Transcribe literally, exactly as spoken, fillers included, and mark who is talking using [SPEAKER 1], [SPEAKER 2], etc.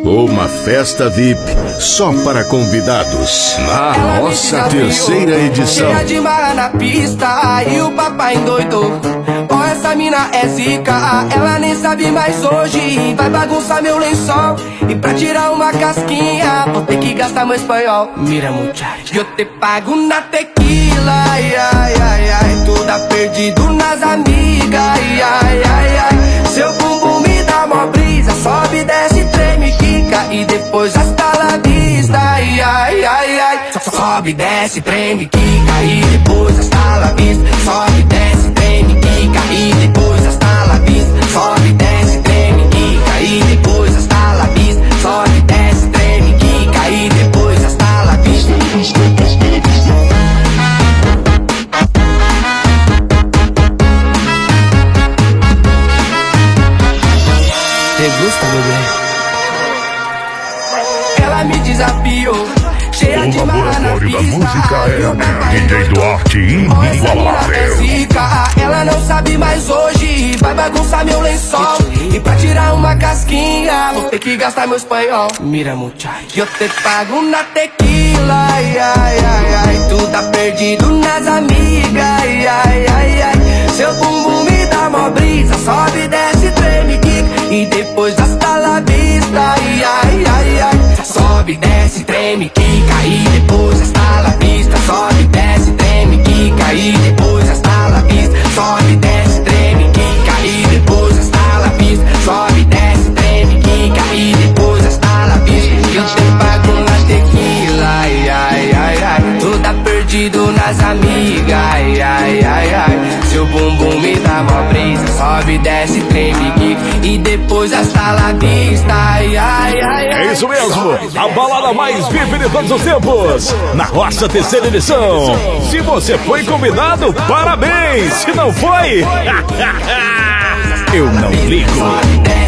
[SPEAKER 1] Uma festa V I P só para convidados. Na nossa terceira edição.
[SPEAKER 2] Cheia de marra na pista e o papai endoidou. Ó, essa mina é zica, ela nem sabe mais hoje. Vai bagunçar meu lençol. E pra tirar uma casquinha vou ter que gastar meu espanhol. Mira, muchacha, eu te pago na tequila. Ai, ai, ai, ai. Tu tá perdido nas amigas. Ai, ai, ai, ai. Seu bumbum me dá mó brisa. Sobe, desce, treme, quica e depois hasta la vista. Ai, ai, ai, ai. Sobe, desce, treme, quica e depois hasta la vista. Sobe, desce, treme, quica e depois hasta la vista. Sobe, desce, treme, quica e depois hasta la vista. Sobe, desce, treme, quica e depois hasta la vista. Te gusta, bebê? Ela me desafiou, cheia de marra na pista.
[SPEAKER 3] Da música é D J Duarte inigualável.
[SPEAKER 2] Ela não sabe mais hoje, vai bagunçar meu lençol. E pra tirar uma casquinha vou ter que gastar meu espanhol. Mira, muchacha, eu te pago na tequila. Ai, ai, ai, ai. Tu tá perdido nas amigas. Ai, ai, ai, ai. Seu bumbum me dá mó brisa. Sobe, desce, treme, quica e depois hasta la vista. Ai, ai, ai, ai. Sobe, desce, treme, quica e depois hasta la vista. Sobe, desce, treme, quica e depois hasta la vista. Sobe, desce, treme, quica e depois hasta la vista. Sobe, desce, treme, quica e depois hasta la vista. Eu te pago na tequila. Ai, ai, ai, ai. Tu tá perdido nas amigas. Ai, ai, ai, ai. Seu bumbum me dá mó brisa. Sobe, desce, treme, quica e depois hasta la vista. Ai, ai, ai, ai.
[SPEAKER 4] É isso mesmo, a balada mais V I P de todos os tempos, na nossa terceira edição. Se você foi convidado, parabéns! Se não foi, eu não ligo.